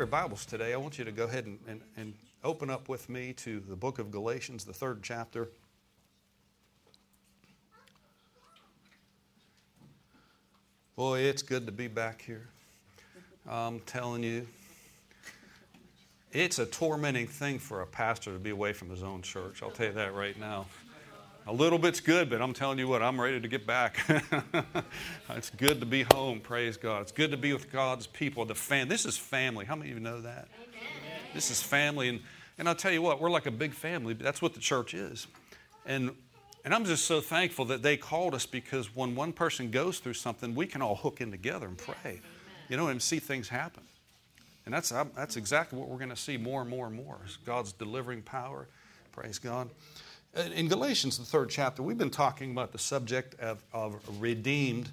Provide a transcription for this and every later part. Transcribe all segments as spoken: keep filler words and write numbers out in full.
Bibles today, I want you to go ahead and, and, and open up with me to the book of Galatians, the third chapter. Boy, it's good to be back here. I'm telling you, it's a tormenting thing for a pastor to be away from his own church. I'll tell you that right now. A little bit's good, but I'm telling you what, I'm ready to get back. It's good to be home, praise God. It's good to be with God's people. The fam- this is family. How many of you know that? Amen. This is family. And, and I'll tell you what, we're like a big family. That's what the church is. And, and I'm just so thankful that they called us, because when one person goes through something, we can all hook in together and pray. Yes, you know, and see things happen. And that's, that's exactly what we're going to see more and more and more. Is God's delivering power. Praise God. In Galatians, the third chapter, we've been talking about the subject of, of redeemed.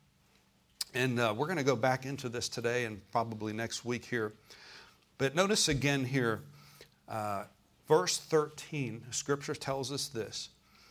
And uh, we're going to go back into this today and probably next week here. But notice again here, uh, verse thirteen, Scripture tells us this.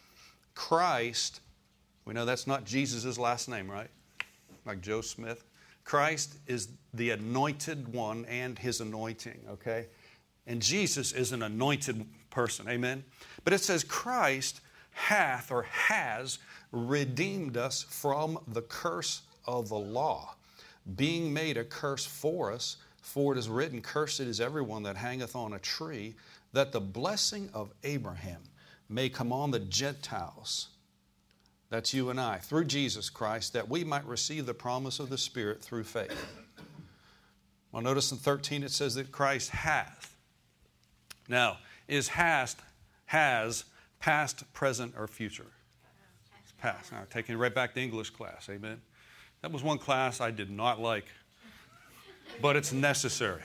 Christ, we know that's not Jesus' last name, right? Like Joe Smith. Christ is the anointed one and his anointing, okay? And Jesus is an anointed person, amen? But it says Christ hath or has redeemed us from the curse of the law, being made a curse for us, for it is written, cursed is everyone that hangeth on a tree, that the blessing of Abraham may come on the Gentiles, that's you and I, through Jesus Christ, that we might receive the promise of the Spirit through faith. Well, notice in thirteen it says that Christ hath. Now, is has, has past, present, or future? It's past. Now, taking it right back to English class, amen? That was one class I did not like, but it's necessary.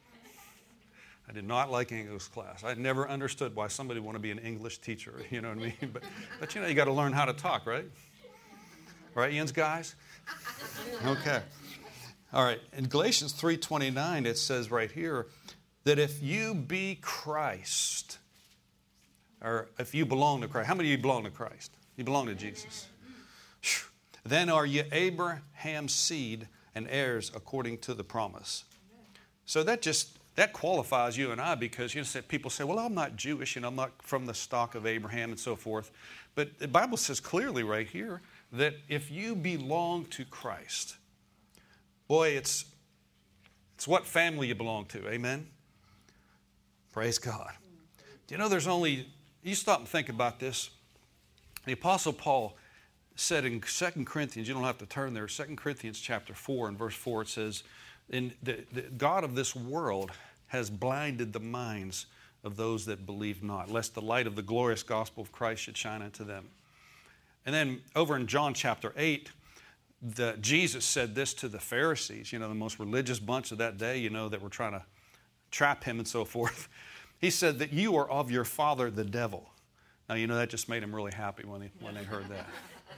I did not like English class. I never understood why somebody would want to be an English teacher, you know what I mean? But, but you know, you got to learn how to talk, right? Right, Jens, guys? Okay. All right, in Galatians three twenty-nine, it says right here, that if you be Christ, or if you belong to Christ, how many of you belong to Christ? You belong to Jesus. Then are you Abraham's seed and heirs according to the promise. So that just, that qualifies you and I, because you know, people say, well, I'm not Jewish and I'm not from the stock of Abraham and so forth. But the Bible says clearly right here that if you belong to Christ, boy, it's, it's what family you belong to. Amen? Praise God. Do you know there's only, you stop and think about this. The Apostle Paul said in Second Corinthians, you don't have to turn there, Second Corinthians chapter four and verse four, it says, in the, the God of this world has blinded the minds of those that believe not, lest the light of the glorious gospel of Christ should shine unto them. And then over in John chapter eight, the, Jesus said this to the Pharisees, you know, the most religious bunch of that day, you know, that were trying to trap him and so forth. He said that you are of your father the devil. Now, you know, that just made him really happy when they, when they heard that.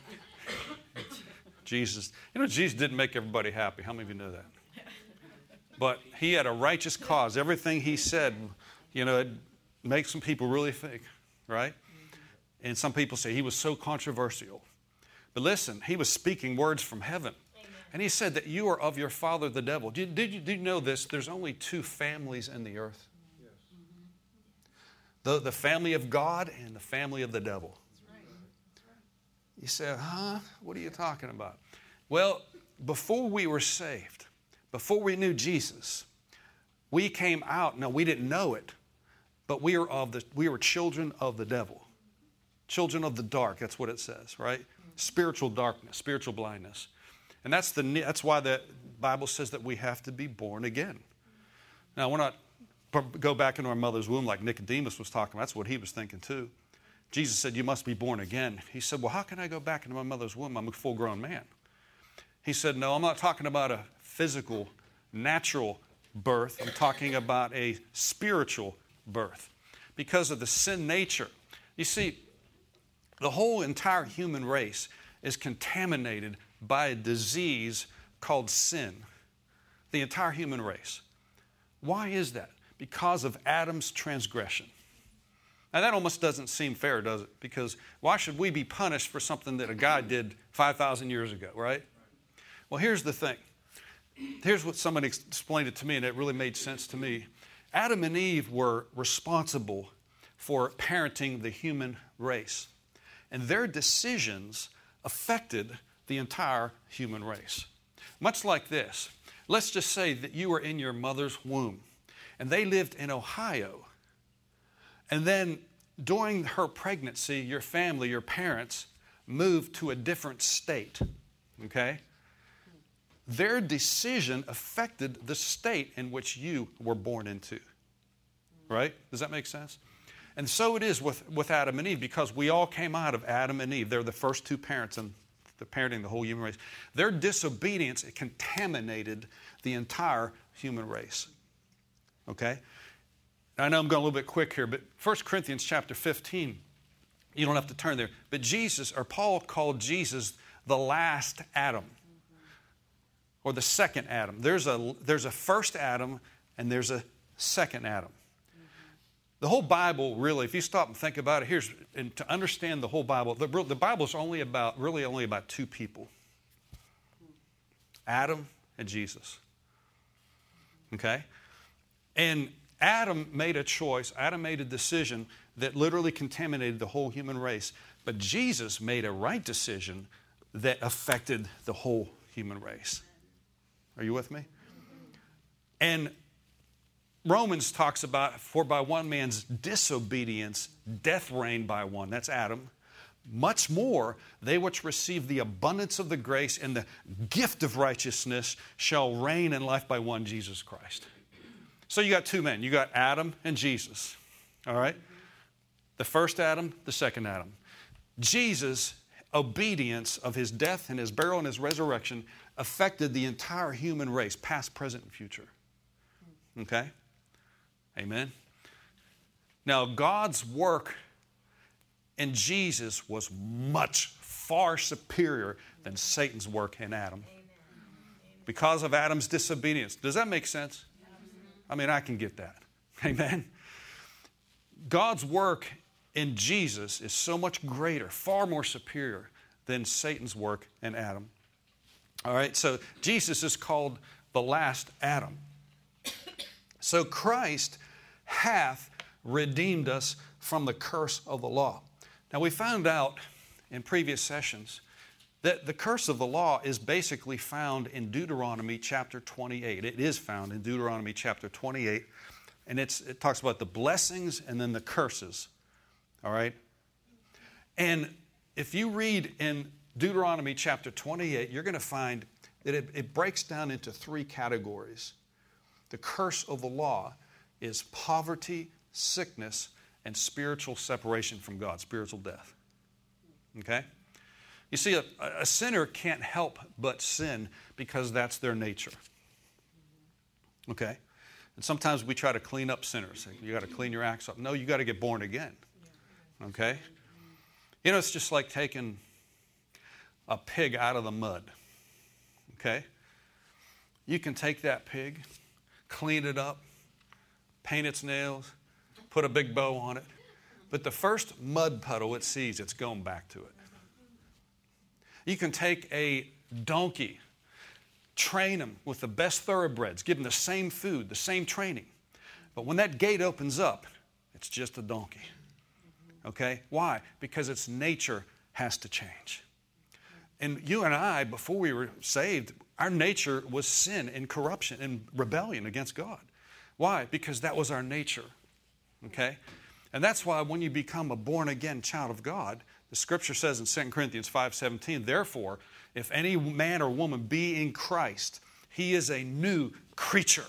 Jesus, you know, Jesus didn't make everybody happy. How many of you know that? But he had a righteous cause. Everything he said, you know, it makes some people really think, right? And some people say he was so controversial. But listen, he was speaking words from heaven. Amen. And he said that you are of your father the devil. Did, did, you, did you know this? There's only two families in the earth. Yes. The, the family of God and the family of the devil. You say, huh? What are you talking about? Well, before we were saved, before we knew Jesus, we came out. Now, we didn't know it, but we were of the we were children of the devil. Children of the dark, that's what it says, right? Spiritual darkness, spiritual blindness. And that's the that's why the Bible says that we have to be born again. Now, we're not go back into our mother's womb like Nicodemus was talking about. That's what he was thinking too. Jesus said, you must be born again. He said, well, how can I go back into my mother's womb? I'm a full-grown man. He said, no, I'm not talking about a physical, natural birth. I'm talking about a spiritual birth because of the sin nature. You see, the whole entire human race is contaminated by a disease called sin. The entire human race. Why is that? Because of Adam's transgression. Now, that almost doesn't seem fair, does it? Because why should we be punished for something that a guy did five thousand years ago, right? Well, here's the thing. here's what somebody explained it to me, and it really made sense to me. Adam and Eve were responsible for parenting the human race, and their decisions affected the entire human race. Much like this, let's just say that you were in your mother's womb, and they lived in Ohio, and then during her pregnancy, your family, your parents, moved to a different state, okay? Their decision affected the state in which you were born into, right? Does that make sense? And so it is with, with Adam and Eve, because we all came out of Adam and Eve. They're the first two parents in the parenting the whole human race. Their disobedience, it contaminated the entire human race, okay? I know I'm going a little bit quick here, but First Corinthians chapter fifteen, you don't have to turn there, but Jesus, or Paul called Jesus the last Adam, or the second Adam. There's a, there's a first Adam and there's a second Adam. The whole Bible, really, if you stop and think about it, here's, and to understand the whole Bible, the, the Bible is only about, really only about two people. Adam and Jesus. Okay? And Adam made a choice, Adam made a decision that literally contaminated the whole human race. But Jesus made a right decision that affected the whole human race. Are you with me? And Romans talks about, for by one man's disobedience, death reigned by one. That's Adam. Much more, they which receive the abundance of the grace and the gift of righteousness shall reign in life by one, Jesus Christ. So you got two men. You got Adam and Jesus. All right? The first Adam, the second Adam. Jesus' obedience of his death and his burial and his resurrection affected the entire human race, past, present, and future. Okay? Amen? Now, God's work in Jesus was much, far superior than Satan's work in Adam. Because of Adam's disobedience. Does that make sense? I mean, I can get that. Amen? God's work in Jesus is so much greater, far more superior than Satan's work in Adam. All right, so Jesus is called the last Adam. So Christ hath redeemed us from the curse of the law. Now, we found out in previous sessions that the curse of the law is basically found in Deuteronomy chapter twenty-eight. It is found in Deuteronomy chapter twenty-eight. And it's, it talks about the blessings and then the curses. All right? And if you read in Deuteronomy chapter twenty-eight, you're going to find that it, it breaks down into three categories. The curse of the law is poverty, sickness, and spiritual separation from God, spiritual death. Okay? You see, a, a sinner can't help but sin because that's their nature. Okay? And sometimes we try to clean up sinners. You got to clean your acts up. No, you got to get born again. Okay? You know, it's just like taking a pig out of the mud. Okay? You can take that pig, clean it up, paint its nails, put a big bow on it. But the first mud puddle it sees, it's going back to it. You can take a donkey, train him with the best thoroughbreds, give him the same food, the same training. But when that gate opens up, it's just a donkey. Okay? Why? Because its nature has to change. And you and I, before we were saved, our nature was sin and corruption and rebellion against God. Why? Because that was our nature. Okay? And that's why when you become a born-again child of God, the Scripture says in Second Corinthians five seventeen, therefore, if any man or woman be in Christ, he is a new creature.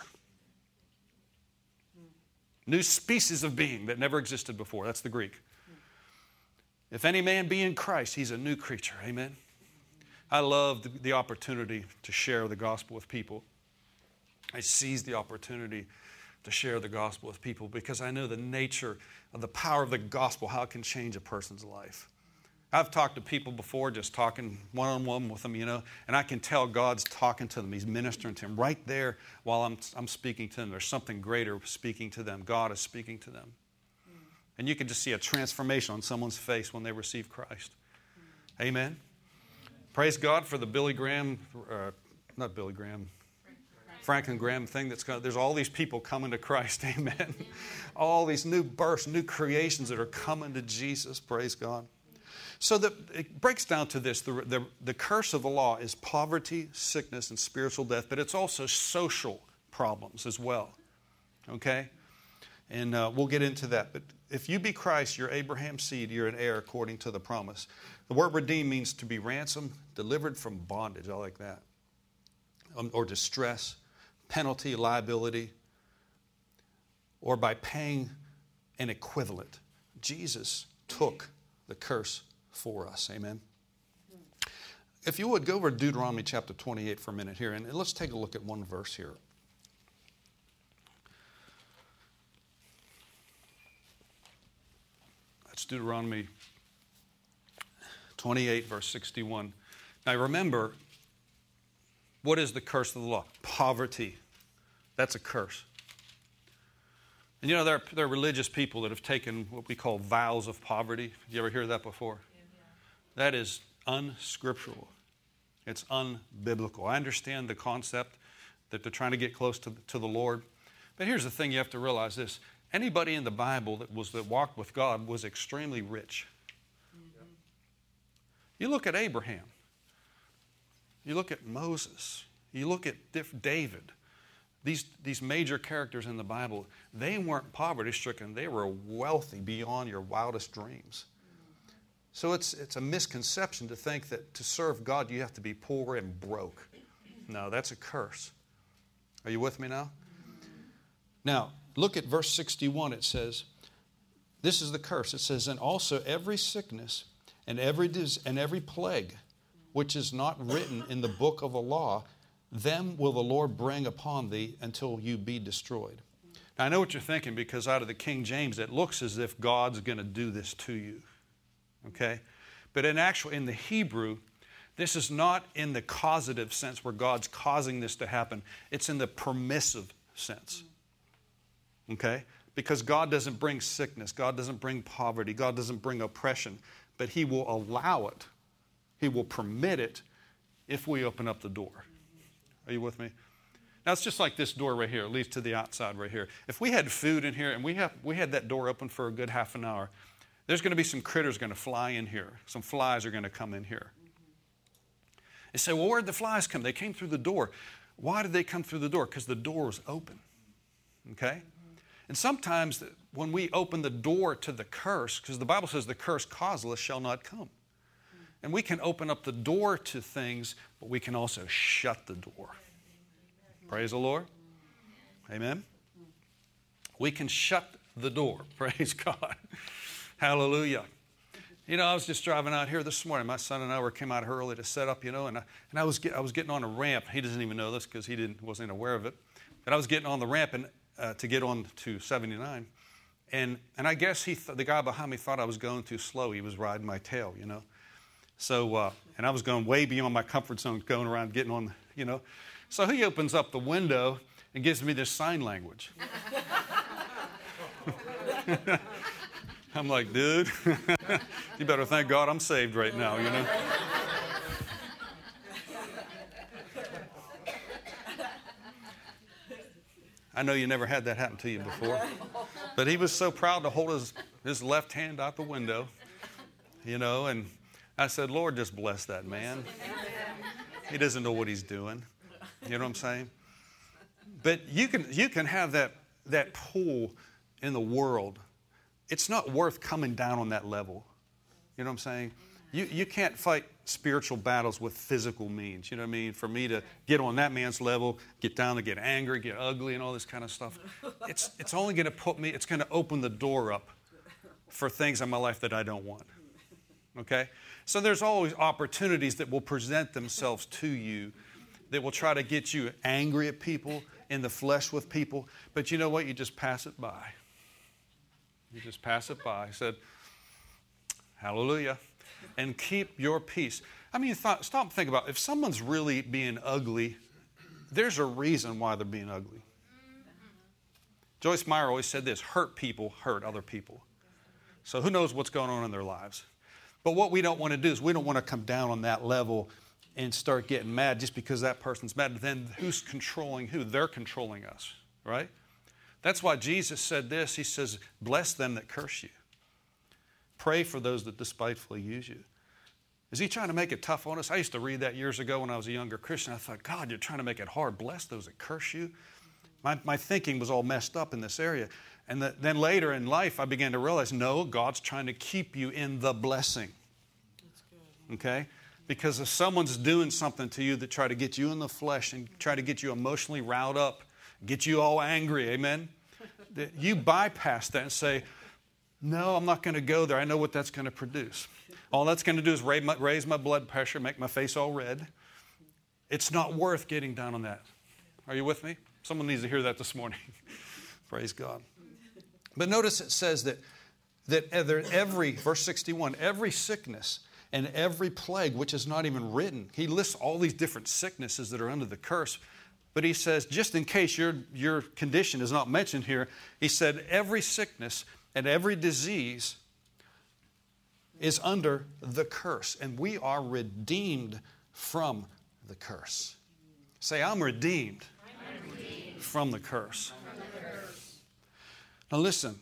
New species of being that never existed before. That's the Greek. If any man be in Christ, he's a new creature. Amen? I love the, the opportunity to share the gospel with people. I seize the opportunity to share the gospel with people because I know the nature of the power of the gospel, how it can change a person's life. I've talked to people before, just talking one-on-one with them, you know, and I can tell God's talking to them. He's ministering to them right there while I'm, I'm speaking to them. There's something greater speaking to them. God is speaking to them. Mm. And you can just see a transformation on someone's face when they receive Christ. Mm. Amen. Praise God for the Billy Graham, uh, not Billy Graham, Franklin Graham thing that's going, there's all these people coming to Christ, amen. All these new births, new creations that are coming to Jesus, praise God. So the, it breaks down to this, the, the, the curse of the law is poverty, sickness, and spiritual death, but it's also social problems as well, okay? And uh, we'll get into that. But if you be Christ, you're Abraham's seed, you're an heir according to the promise. The word redeem means to be ransomed, delivered from bondage. I like that. Um, or distress, penalty, liability, or by paying an equivalent. Jesus took the curse for us. Amen. If you would, go over to Deuteronomy chapter twenty-eight for a minute here, and let's take a look at one verse here. That's Deuteronomy twenty-eight, verse sixty-one. Now remember, what is the curse of the law? Poverty. That's a curse. And you know, there are, there are religious people that have taken what we call vows of poverty. Did you ever hear that before? Yeah. That is unscriptural. It's unbiblical. I understand the concept that they're trying to get close to, to the Lord. But here's the thing, you have to realize this. Anybody in the Bible that was that walked with God was extremely rich. Mm-hmm. You look at Abraham. You look at Moses. You look at David. These, these major characters in the Bible, they weren't poverty-stricken. They were wealthy beyond your wildest dreams. So it's, it's a misconception to think that to serve God you have to be poor and broke. No, that's a curse. Are you with me now? Now, look at verse sixty-one. It says, this is the curse. It says, and also every sickness and every dis- and every plague which is not written in the book of the law, them will the Lord bring upon thee until you be destroyed. Now, I know what you're thinking, because out of the King James, it looks as if God's going to do this to you. Okay? But in actual, in the Hebrew, this is not in the causative sense where God's causing this to happen. It's in the permissive sense. Okay? Because God doesn't bring sickness. God doesn't bring poverty. God doesn't bring oppression. But He will allow it. He will permit it if we open up the door. Are you with me? Now, it's just like this door right here. It leads to the outside right here. If we had food in here and we, have, we had that door open for a good half an hour, there's going to be some critters going to fly in here. Some flies are going to come in here. They say, well, where'd the flies come? They came through the door. Why did they come through the door? Because the door was open. Okay? And sometimes when we open the door to the curse, because the Bible says the curse causeless shall not come. And we can open up the door to things, but we can also shut the door. Praise the Lord. Amen. We can shut the door. Praise God. Hallelujah. You know, I was just driving out here this morning. My son and I were came out early to set up, you know, and I, and I was get, I was getting on a ramp. He doesn't even know this because he didn't wasn't aware of it. But I was getting on the ramp and uh, to get on to seventy-nine, and and I guess he th- the guy behind me thought I was going too slow. He was riding my tail, you know. So, uh, and I was going way beyond my comfort zone, going around, getting on, you know. So he opens up the window and gives me this sign language. I'm like, dude, you better thank God I'm saved right now, you know. I know you never had that happen to you before. But he was so proud to hold his, his left hand out the window, you know, and I said, Lord, just bless that man. He doesn't know what he's doing. You know what I'm saying? But you can you can have that, that pull in the world. It's not worth coming down on that level. You know what I'm saying? You you can't fight spiritual battles with physical means. You know what I mean? For me to get on that man's level, get down to get angry, get ugly, and all this kind of stuff, it's it's only going to put me, it's going to open the door up for things in my life that I don't want. Okay? So there's always opportunities that will present themselves to you that will try to get you angry at people, in the flesh with people. But you know what? You just pass it by. You just pass it by. I said, hallelujah. And keep your peace. I mean, thought, stop and think about it. If someone's really being ugly, there's a reason why they're being ugly. Joyce Meyer always said this, hurt people hurt other people. So who knows what's going on in their lives. But what we don't want to do is we don't want to come down on that level and start getting mad just because that person's mad. Then who's controlling who? They're controlling us, right? That's why Jesus said this. He says, bless them that curse you. Pray for those that despitefully use you. Is he trying to make it tough on us? I used to read that years ago when I was a younger Christian. I thought, God, you're trying to make it hard. Bless those that curse you. My, my thinking was all messed up in this area. And the, then later in life, I began to realize, no, God's trying to keep you in the blessing. That's good. Okay? Because if someone's doing something to you that try to get you in the flesh and try to get you emotionally riled up, get you all angry, amen? That you bypass that and say, no, I'm not going to go there. I know what that's going to produce. All that's going to do is raise my, raise my blood pressure, make my face all red. It's not worth getting down on that. Are you with me? Someone needs to hear that this morning. Praise God. But notice it says that, that every, verse sixty-one, every sickness and every plague, which is not even written. He lists all these different sicknesses that are under the curse. But he says, just in case your, your condition is not mentioned here, he said, every sickness and every disease is under the curse. And we are redeemed from the curse. Say, I'm redeemed, I'm redeemed. From the curse. From the curse. Now listen,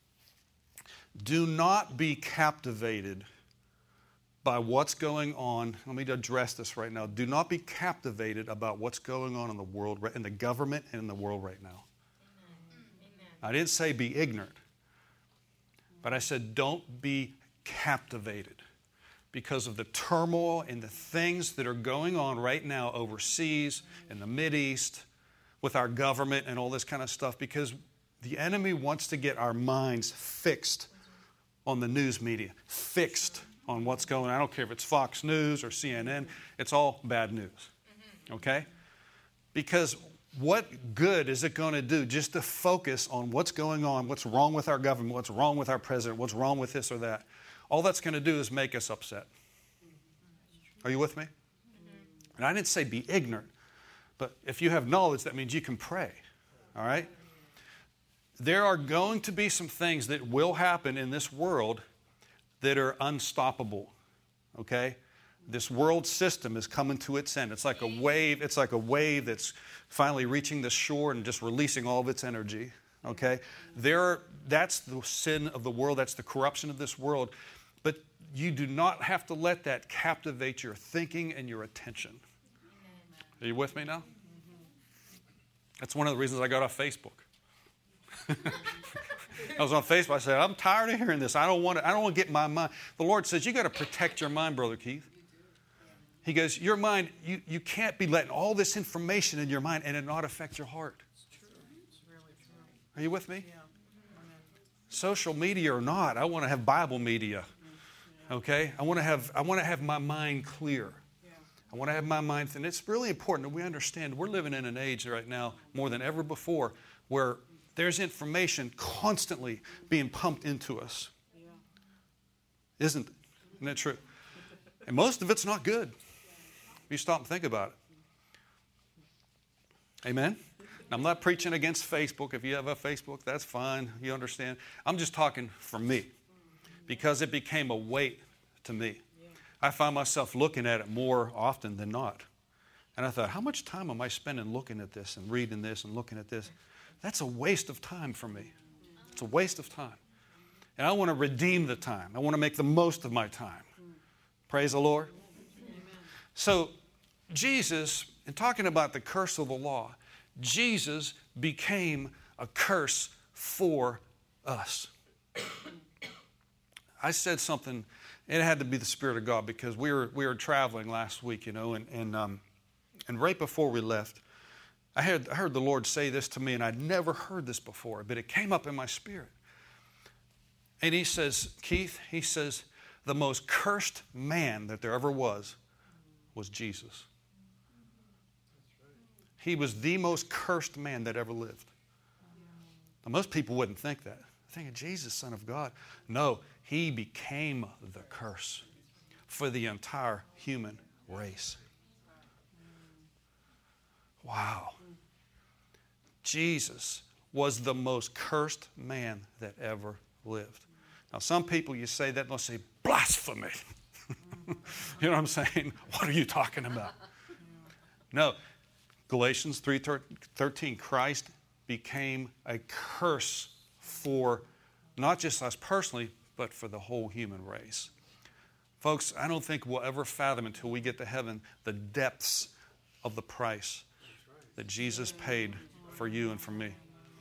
do not be captivated by what's going on. Let me address this right now. Do not be captivated about what's going on in the world, in the government and in the world right now. Amen. I didn't say be ignorant, but I said don't be captivated because of the turmoil and the things that are going on right now overseas, in the Mideast, with our government and all this kind of stuff, because the enemy wants to get our minds fixed on the news media, fixed on what's going on. I don't care if it's Fox News or C N N. It's all bad news. Okay? Because what good is it going to do just to focus on what's going on, what's wrong with our government, what's wrong with our president, what's wrong with this or that? All that's going to do is make us upset. Are you with me? And I didn't say be ignorant, but if you have knowledge, that means you can pray. All right? There are going to be some things that will happen in this world that are unstoppable, okay? This world system is coming to its end. It's like a wave. It's like a wave that's finally reaching the shore and just releasing all of its energy, okay? There, that's the sin of the world. That's the corruption of this world. But you do not have to let that captivate your thinking and your attention. Are you with me now? That's one of the reasons I got off Facebook. I was on Facebook. I said, I'm tired of hearing this. I don't want to, I don't want to get my mind. The Lord says, you got to protect your mind, Brother Keith. He goes, your mind, you, you can't be letting all this information in your mind and it not affect your heart. It's true. It's really true. Are you with me? Yeah. Social media or not, I want to have Bible media. Okay? I want to have, I want to have my mind clear. Yeah. I want to have my mind, and it's really important that we understand we're living in an age right now more than ever before where there's information constantly being pumped into us. Yeah. Isn't, isn't that true? And most of it's not good. If you stop and think about it. Amen? Now, I'm not preaching against Facebook. If you have a Facebook, that's fine. You understand. I'm just talking for me because it became a weight to me. I find myself looking at it more often than not. And I thought, how much time am I spending looking at this and reading this and looking at this? That's a waste of time for me. It's a waste of time. And I want to redeem the time. I want to make the most of my time. Praise the Lord. Amen. So Jesus, in talking about the curse of the law, Jesus became a curse for us. I said something, it had to be the Spirit of God because we were we were traveling last week, you know, and and um, and right before we left, I had I heard the Lord say this to me, and I'd never heard this before, but it came up in my spirit. And He says, Keith, He says, the most cursed man that there ever was was Jesus. He was the most cursed man that ever lived. Now, most people wouldn't think that. Thinking, Jesus, Son of God. No, He became the curse for the entire human race. Wow. Jesus was the most cursed man that ever lived. Now, some people, you say that, and they'll say, blasphemy. You know what I'm saying? What are you talking about? No. Galatians three thirteen, Christ became a curse for not just us personally, but for the whole human race. Folks, I don't think we'll ever fathom until we get to heaven the depths of the price that Jesus paid for you and for me.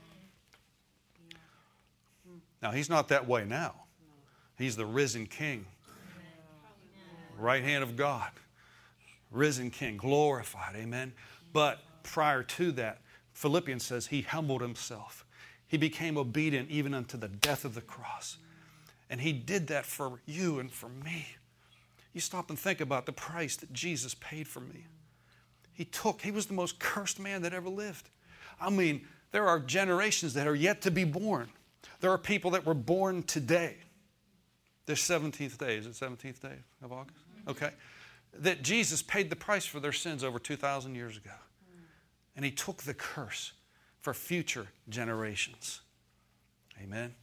Now, he's not that way now. He's the risen King. Right hand of God. Risen King, glorified, amen. But prior to that, Philippians says he humbled himself. He became obedient even unto the death of the cross. And he did that for you and for me. You stop and think about the price that Jesus paid for me. He took, he was the most cursed man that ever lived. I mean, there are generations that are yet to be born. There are people that were born today. This seventeenth day, is it seventeenth day of August? Okay. That Jesus paid the price for their sins over two thousand years ago. And he took the curse for future generations. Amen.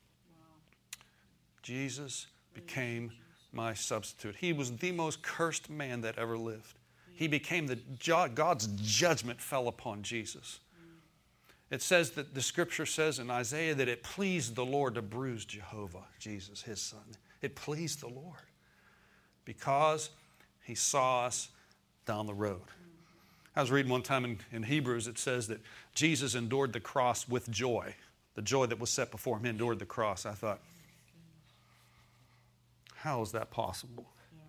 Jesus became my substitute. He was the most cursed man that ever lived. He became the, God's judgment fell upon Jesus. It says that the scripture says in Isaiah that it pleased the Lord to bruise Jehovah, Jesus, his son. It pleased the Lord because he saw us down the road. I was reading one time in, in Hebrews, it says that Jesus endured the cross with joy. The joy that was set before him, he endured the cross. I thought, how is that possible?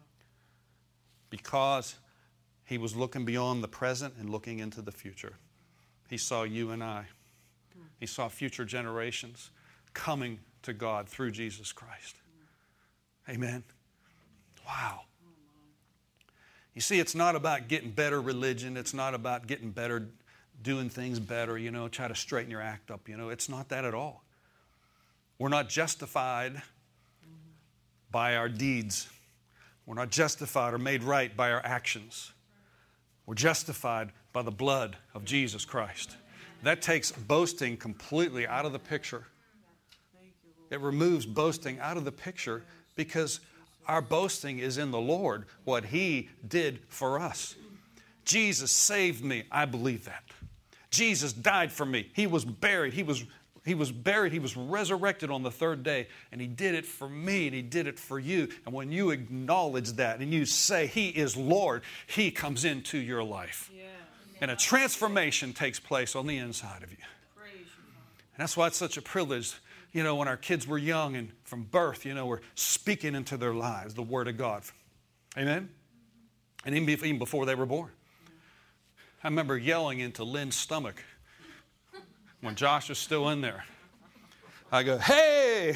Because he was looking beyond the present and looking into the future. He saw you and I. He saw future generations coming to God through Jesus Christ. Amen. Wow. You see, it's not about getting better religion. It's not about getting better, doing things better, you know, try to straighten your act up, you know. It's not that at all. We're not justified by our deeds. We're not justified or made right by our actions. We're justified by the blood of Jesus Christ. That takes boasting completely out of the picture. It removes boasting out of the picture because our boasting is in the Lord, what He did for us. Jesus saved me. I believe that. Jesus died for me. He was buried. He was He was buried. He was resurrected on the third day. And He did it for me and He did it for you. And when you acknowledge that and you say He is Lord, He comes into your life. Yeah. And a transformation takes place on the inside of you. And that's why it's such a privilege, you know, when our kids were young and from birth, you know, we're speaking into their lives the Word of God. Amen? And even before they were born. I remember yelling into Lynn's stomach when Josh was still in there. I go, hey!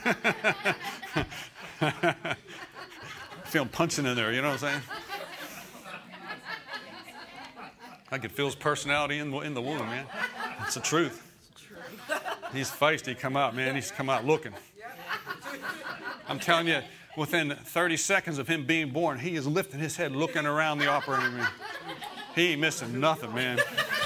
I feel him punching in there, you know what I'm saying? I could feel his personality in, in the womb, man. It's the truth. He's feisty, come out, man. He's come out looking. I'm telling you, within thirty seconds of him being born, he is lifting his head, looking around the operating room. He ain't missing nothing, man.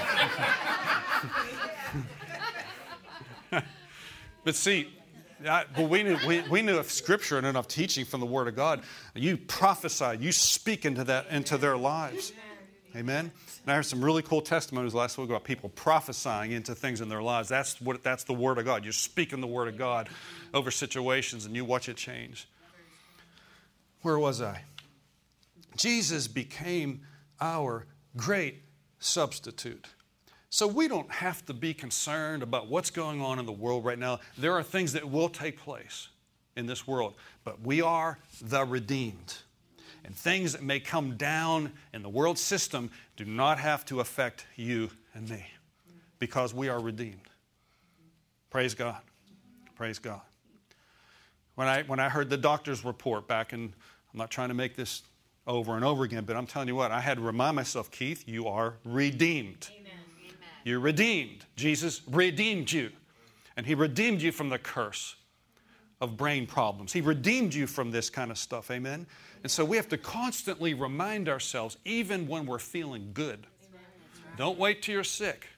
But see, I, but we knew, we, we knew of Scripture and enough teaching from the Word of God. You prophesy, you speak into that, into their lives. Amen. And I heard some really cool testimonies last week about people prophesying into things in their lives. That's what that's the Word of God. You're speaking the Word of God over situations and you watch it change. Where was I? Jesus became our great substitute. So we don't have to be concerned about what's going on in the world right now. There are things that will take place in this world, but we are the redeemed. And things that may come down in the world system do not have to affect you and me because we are redeemed. Praise God. Praise God. When I, when I heard the doctor's report back in, I'm not trying to make this over and over again, but I'm telling you what, I had to remind myself, Keith, you are redeemed. Amen. You're redeemed. Jesus redeemed you. And He redeemed you from the curse of brain problems. He redeemed you from this kind of stuff. Amen? And so we have to constantly remind ourselves, even when we're feeling good. Don't wait till you're sick.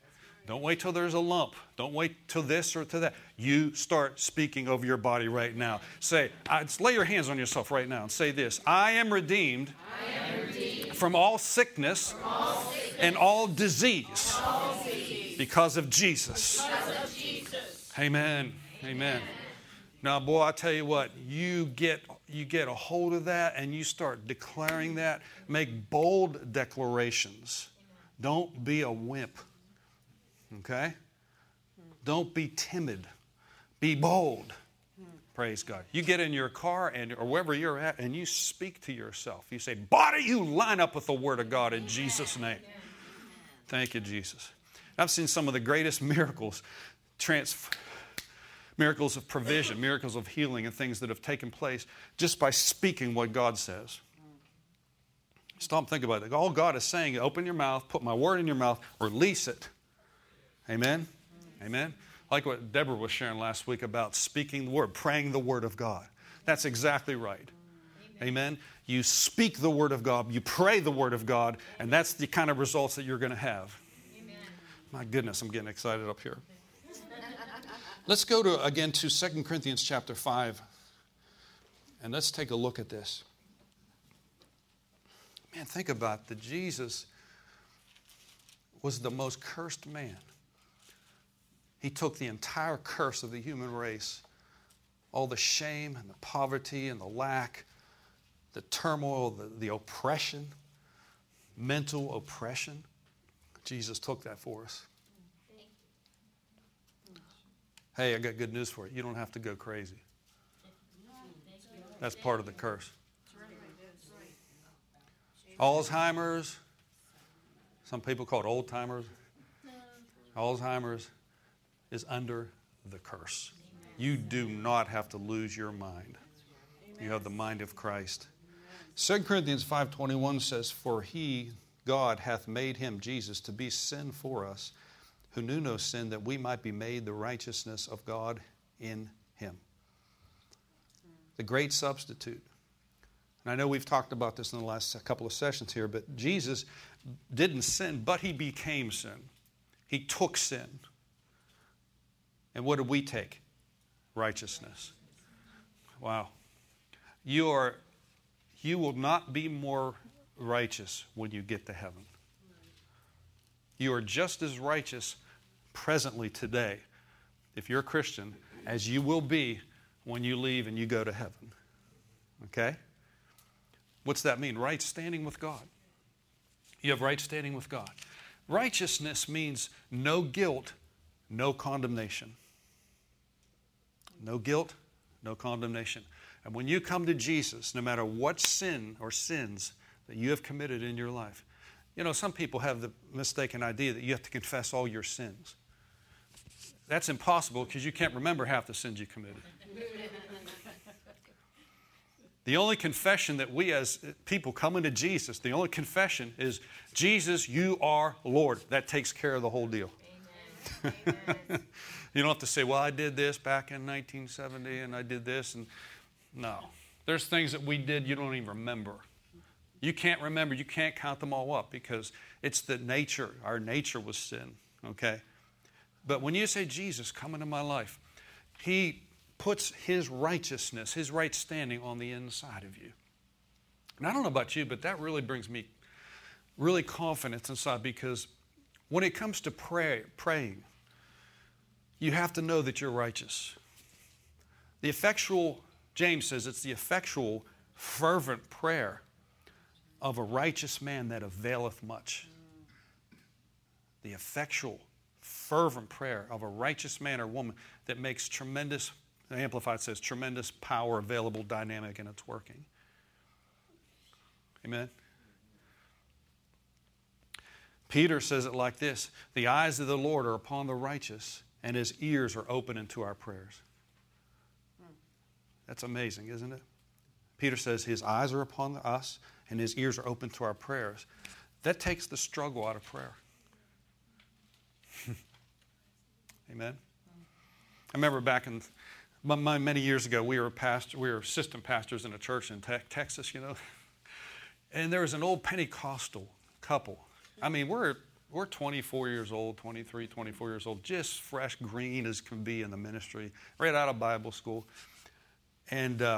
Don't wait till there's a lump. Don't wait till this or to that. You start speaking over your body right now. Say, I, lay your hands on yourself right now and say this. I am redeemed, I am redeemed from all sickness, from all sickness and all disease, and all disease because of Jesus. because of Jesus. Amen. Amen. Now, boy, I tell you what, you get you get a hold of that and you start declaring that. Make bold declarations. Don't be a wimp. Okay? Don't be timid. Be bold. Praise God. You get in your car and or wherever you're at and you speak to yourself. You say, body, you line up with the Word of God in Jesus' name. Thank you, Jesus. I've seen some of the greatest miracles, trans, miracles of provision, miracles of healing and things that have taken place just by speaking what God says. Stop and think about it. All God is saying, open your mouth, put my word in your mouth, release it. Amen? Amen? Like what Deborah was sharing last week about speaking the word, praying the word of God. That's exactly right. Amen? Amen? You speak the word of God, you pray the word of God, and that's the kind of results that you're going to have. Amen. My goodness, I'm getting excited up here. Let's go to again to Second Corinthians chapter five, and let's take a look at this. Man, think about that. Jesus was the most cursed man. He took the entire curse of the human race, all the shame and the poverty and the lack, the turmoil, the, the oppression, mental oppression. Jesus took that for us. Hey, I got good news for you. You don't have to go crazy. That's part of the curse. Alzheimer's, some people call it old timers. Alzheimer's is under the curse. You do not have to lose your mind. You have the mind of Christ. Second Corinthians five twenty-one says, for he, God, hath made him, Jesus, to be sin for us, who knew no sin, that we might be made the righteousness of God in him. The great substitute. And I know we've talked about this in the last couple of sessions here, but Jesus didn't sin, but he became sin. He took sin. And what did we take? Righteousness. Wow. You are, you will not be more righteous when you get to heaven. You are just as righteous presently today, if you're a Christian, as you will be when you leave and you go to heaven. Okay? What's that mean? Right standing with God. You have right standing with God. Righteousness means no guilt, no condemnation. No guilt, no condemnation. And when you come to Jesus, no matter what sin or sins that you have committed in your life, you know, some people have the mistaken idea that you have to confess all your sins. That's impossible because you can't remember half the sins you committed. The only confession that we as people coming to Jesus, the only confession is, Jesus, you are Lord. That takes care of the whole deal. Amen. Amen. You don't have to say, well, I did this back in nineteen seventy and I did this. And no. There's things that we did you don't even remember. You can't remember. You can't count them all up because it's the nature. Our nature was sin. Okay? But when you say, Jesus, come into my life, he puts his righteousness, his right standing on the inside of you. And I don't know about you, but that really brings me really confidence inside because when it comes to pray, praying, you have to know that you're righteous. The effectual, James says, it's the effectual, fervent prayer of a righteous man that availeth much. The effectual, fervent prayer of a righteous man or woman that makes tremendous, the Amplified says, tremendous power available, dynamic, and it's working. Amen? Peter says it like this, the eyes of the Lord are upon the righteous, and his ears are open into our prayers. That's amazing, isn't it? Peter says his eyes are upon us, and his ears are open to our prayers. That takes the struggle out of prayer. Amen? I remember back in many years ago, we were pastor, we were assistant pastors in a church in te- Texas, you know. And there was an old Pentecostal couple. I mean, we're we're twenty-four years old, twenty-three, twenty-four years old, just fresh green as can be in the ministry, right out of Bible school. And uh,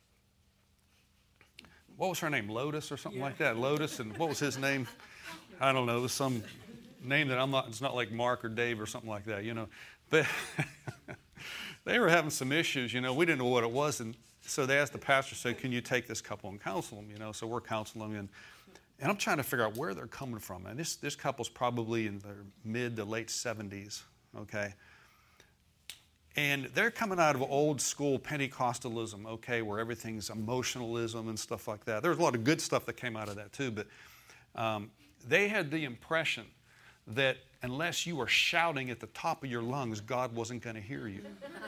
what was her name? Lotus or something yeah. like that? Lotus, and what was his name? I don't know. It was some name that I'm not, it's not like Mark or Dave or something like that, you know. But they were having some issues, you know. We didn't know what it was. And so they asked the pastor, said, can you take this couple and counsel them, you know. So we're counseling them. And, and I'm trying to figure out where they're coming from. And this, this couple's probably in their mid to late seventies, okay. And they're coming out of old school Pentecostalism, okay, where everything's emotionalism and stuff like that. There's a lot of good stuff that came out of that too, but um, they had the impression that unless you were shouting at the top of your lungs, God wasn't going to hear you.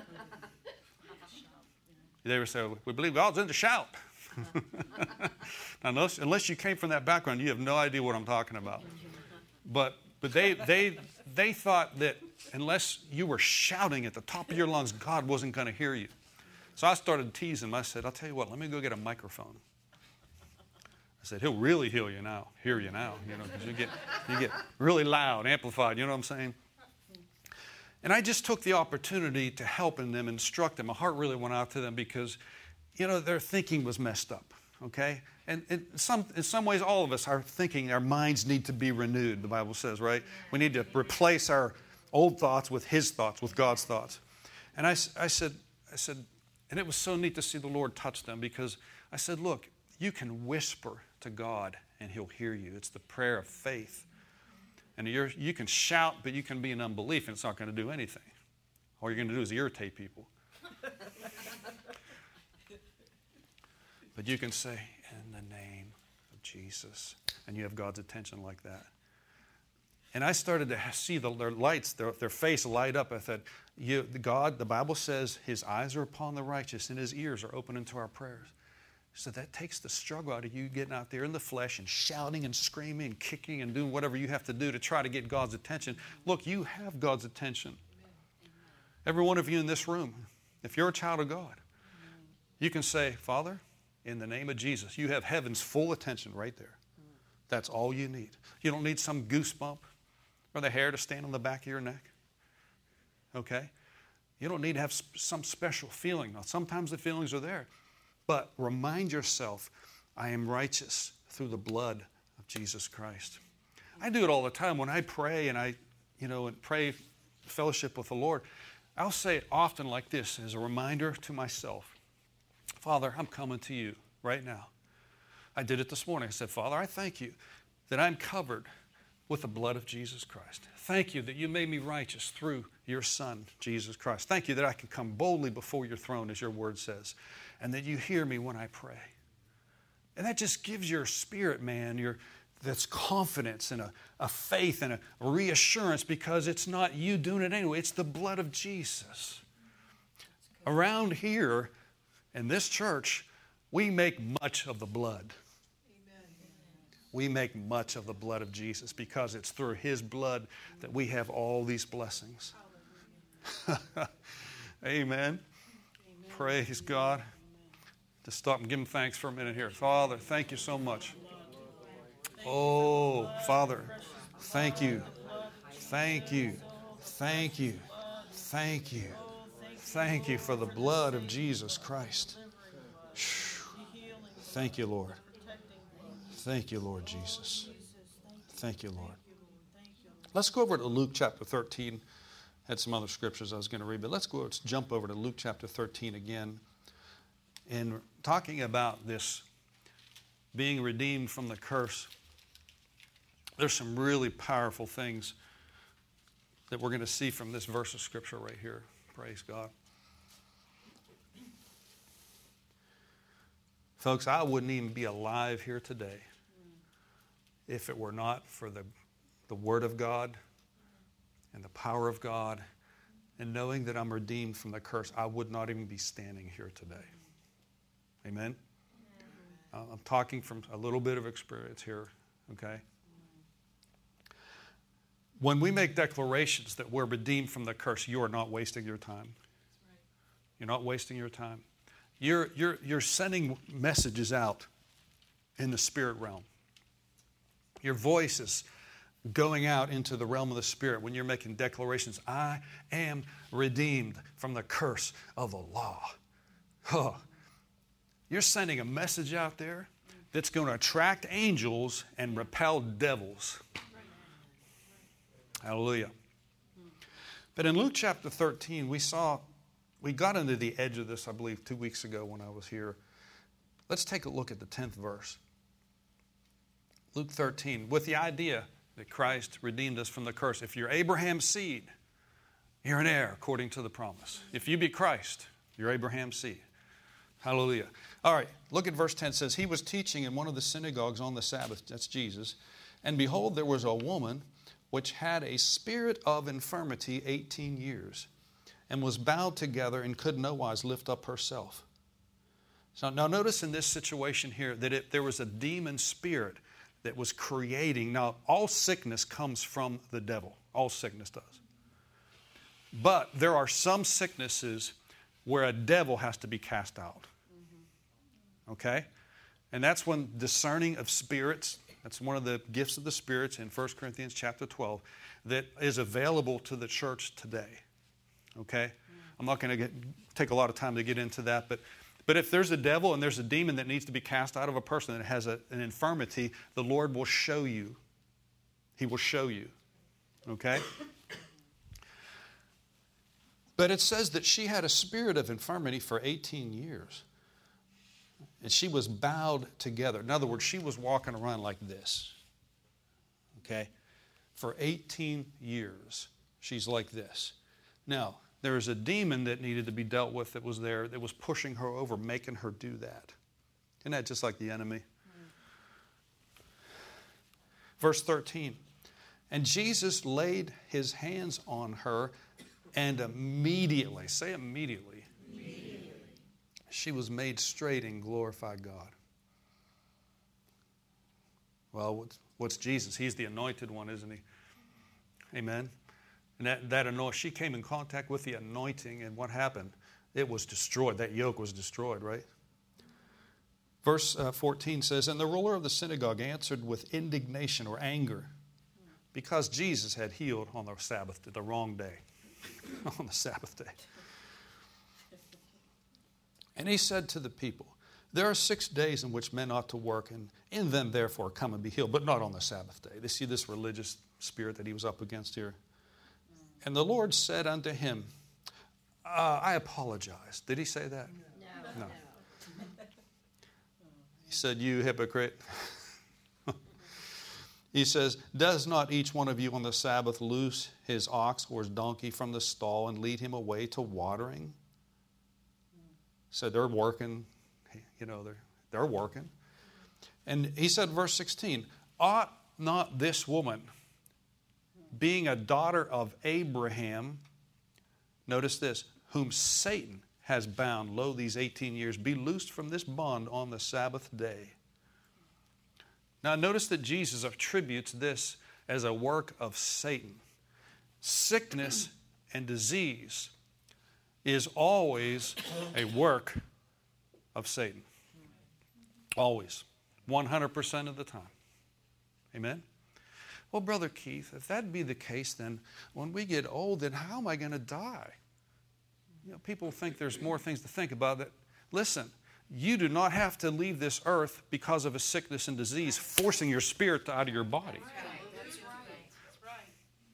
They were saying, we believe God's in the shout. Now, unless, unless you came from that background, you have no idea what I'm talking about. But but they they they thought that unless you were shouting at the top of your lungs, God wasn't going to hear you. So I started teasing them. I said, I'll tell you what, let me go get a microphone. I said, he'll really heal you now, hear you now, you know, because you get, you get really loud, amplified, you know what I'm saying? And I just took the opportunity to help in them, instruct them. My heart really went out to them because, you know, their thinking was messed up, okay? And in some, in some ways, all of us, our thinking, our minds need to be renewed, the Bible says, right? We need to replace our old thoughts with His thoughts, with God's thoughts. And I, I said, I said, and it was so neat to see the Lord touch them because I said, look, you can whisper to God and He'll hear you. It's the prayer of faith. And you're, you can shout, but you can be in unbelief, and it's not going to do anything. All you're going to do is irritate people. But you can say, in the name of Jesus, and you have God's attention like that. And I started to see the, their lights, their, their face light up. I thought, you, God, the Bible says His eyes are upon the righteous and His ears are open into our prayers. So that takes the struggle out of you getting out there in the flesh and shouting and screaming and kicking and doing whatever you have to do to try to get God's attention. Look, you have God's attention. Every one of you in this room, if you're a child of God, you can say, Father, in the name of Jesus, you have heaven's full attention right there. That's all you need. You don't need some goosebump or the hair to stand on the back of your neck. Okay? You don't need to have some special feeling. Now, sometimes the feelings are there. But remind yourself, I am righteous through the blood of Jesus Christ. I do it all the time when I pray and I, you know, and pray fellowship with the Lord. I'll say it often like this as a reminder to myself. Father, I'm coming to you right now. I did it this morning. I said, Father, I thank you that I'm covered with the blood of Jesus Christ. Thank you that you made me righteous through your Son, Jesus Christ. Thank you that I can come boldly before your throne, as your word says, and that you hear me when I pray. And that just gives your spirit, man, your that's confidence and a, a faith and a reassurance because it's not you doing it anyway. It's the blood of Jesus. Around here in this church, we make much of the blood. We make much of the blood of Jesus because it's through His blood that we have all these blessings. Amen. Amen. Praise God. Just stop and give Him thanks for a minute here. Father, thank you so much. Oh, Father, thank you. Thank you. Thank you. Thank you. Thank you for the blood of Jesus Christ. Thank you, Lord. Thank you, Lord Jesus. Thank you, Lord. Let's go over to Luke chapter thirteen. I had some other scriptures I was going to read, but let's go. Let's jump over to Luke chapter thirteen again. And talking about this being redeemed from the curse, there's some really powerful things that we're going to see from this verse of scripture right here. Praise God. Folks, I wouldn't even be alive here today if it were not for the, the Word of God and the power of God and knowing that I'm redeemed from the curse. I would not even be standing here today. Amen? Uh, I'm talking from a little bit of experience here, okay? When we make declarations that we're redeemed from the curse, you are not wasting your time. You're not wasting your time. You're, you're, you're sending messages out in the spirit realm. Your voice is, going out into the realm of the Spirit, when you're making declarations, I am redeemed from the curse of the law. Oh, you're sending a message out there that's going to attract angels and repel devils. Hallelujah. But in Luke chapter thirteen, we saw, we got into the edge of this, I believe, two weeks ago when I was here. Let's take a look at the tenth verse. Luke thirteen, with the idea that Christ redeemed us from the curse. If you're Abraham's seed, you're an heir according to the promise. If you be Christ, you're Abraham's seed. Hallelujah. All right, look at verse ten. It says, he was teaching in one of the synagogues on the Sabbath. That's Jesus. And behold, there was a woman which had a spirit of infirmity eighteen years, and was bowed together and could no wise lift up herself. So now notice in this situation here that it, there was a demon spirit that was creating. Now, all sickness comes from the devil. All sickness does. But there are some sicknesses where a devil has to be cast out. Okay? And that's when discerning of spirits, that's one of the gifts of the spirits in First Corinthians chapter twelve, that is available to the church today. Okay? I'm not going to take a lot of time to get into that, but But if there's a devil and there's a demon that needs to be cast out of a person that has a, an infirmity, the Lord will show you. He will show you. Okay? But it says that she had a spirit of infirmity for eighteen years. And she was bowed together. In other words, she was walking around like this. Okay? For eighteen years, she's like this. Now, there was a demon that needed to be dealt with that was there, that was pushing her over, making her do that. Isn't that just like the enemy? Mm. Verse thirteen. And Jesus laid his hands on her, and immediately, say immediately, immediately, she was made straight and glorified God. Well, what's, what's Jesus? He's the anointed one, isn't he? Amen. And that, that anoint, she came in contact with the anointing, and what happened? It was destroyed. That yoke was destroyed, right? Verse uh, fourteen says, and the ruler of the synagogue answered with indignation or anger because Jesus had healed on the Sabbath, the wrong day, on the Sabbath day. And he said to the people, there are six days in which men ought to work, and in them therefore come and be healed, but not on the Sabbath day. They see this religious spirit that he was up against here. And the Lord said unto him, uh, I apologize. Did he say that? No. No. He said, you hypocrite. He says, does not each one of you on the Sabbath loose his ox or his donkey from the stall and lead him away to watering? So they're working, you know, they're, they're working. And he said, verse sixteen, ought not this woman, being a daughter of Abraham, notice this, whom Satan has bound, lo, these eighteen years, be loosed from this bond on the Sabbath day. Now notice that Jesus attributes this as a work of Satan. Sickness and disease is always a work of Satan. Always. one hundred percent of the time. Amen? Well, Brother Keith, if that be the case, then when we get old, then how am I going to die? You know, people think there's more things to think about. That. Listen, you do not have to leave this earth because of a sickness and disease, forcing your spirit out of your body. That's right. That's right.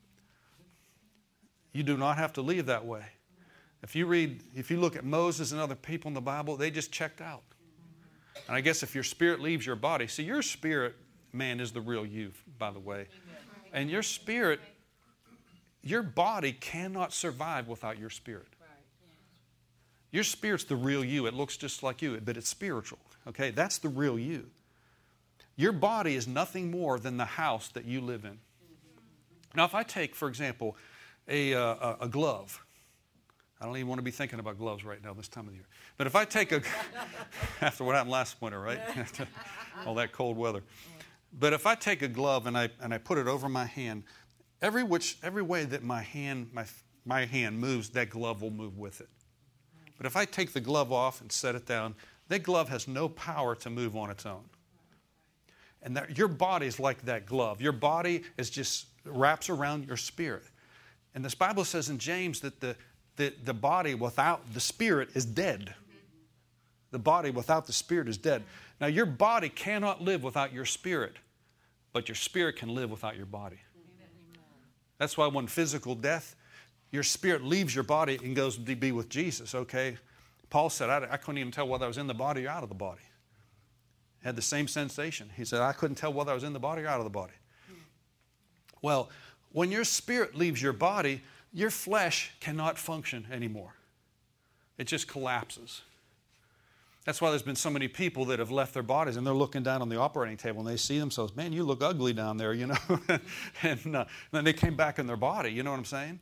You do not have to leave that way. If you read, if you look at Moses and other people in the Bible, they just checked out. And I guess if your spirit leaves your body, see, your spirit, man, is the real you, by the way. And your spirit, your body cannot survive without your spirit. Your spirit's the real you. It looks just like you, but it's spiritual. Okay, that's the real you. Your body is nothing more than the house that you live in. Now, if I take, for example, a, uh, a glove. I don't even want to be thinking about gloves right now this time of the year. But if I take a, after what happened last winter, right? All that cold weather. But if I take a glove and I and I put it over my hand, every which every way that my hand my my hand moves, that glove will move with it. But if I take the glove off and set it down, that glove has no power to move on its own. And that, your body is like that glove. Your body is just wraps around your spirit. And this Bible says in James that the, the, the body without the spirit is dead. The body without the spirit is dead. Now, your body cannot live without your spirit, but your spirit can live without your body. That's why when physical death, your spirit leaves your body and goes to be with Jesus, okay? Paul said, I, I couldn't even tell whether I was in the body or out of the body. Had the same sensation. He said, I couldn't tell whether I was in the body or out of the body. Well, when your spirit leaves your body, your flesh cannot function anymore. It just collapses. That's why there's been so many people that have left their bodies and they're looking down on the operating table and they see themselves, man, you look ugly down there, you know. and, uh, and then they came back in their body, you know what I'm saying?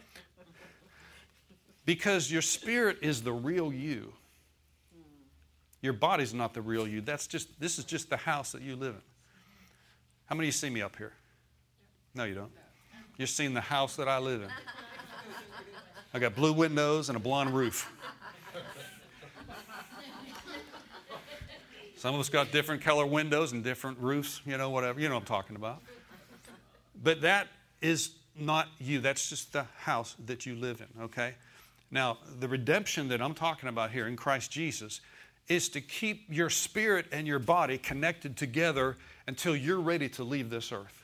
Because your spirit is the real you. Your body's not the real you. That's just, this is just the house that you live in. How many of you see me up here? No, you don't. You're seeing the house that I live in. I got blue windows and a blonde roof. Some of us got different color windows and different roofs, you know, whatever. You know what I'm talking about. But that is not you. That's just the house that you live in, okay? Now, the redemption that I'm talking about here in Christ Jesus is to keep your spirit and your body connected together until you're ready to leave this earth.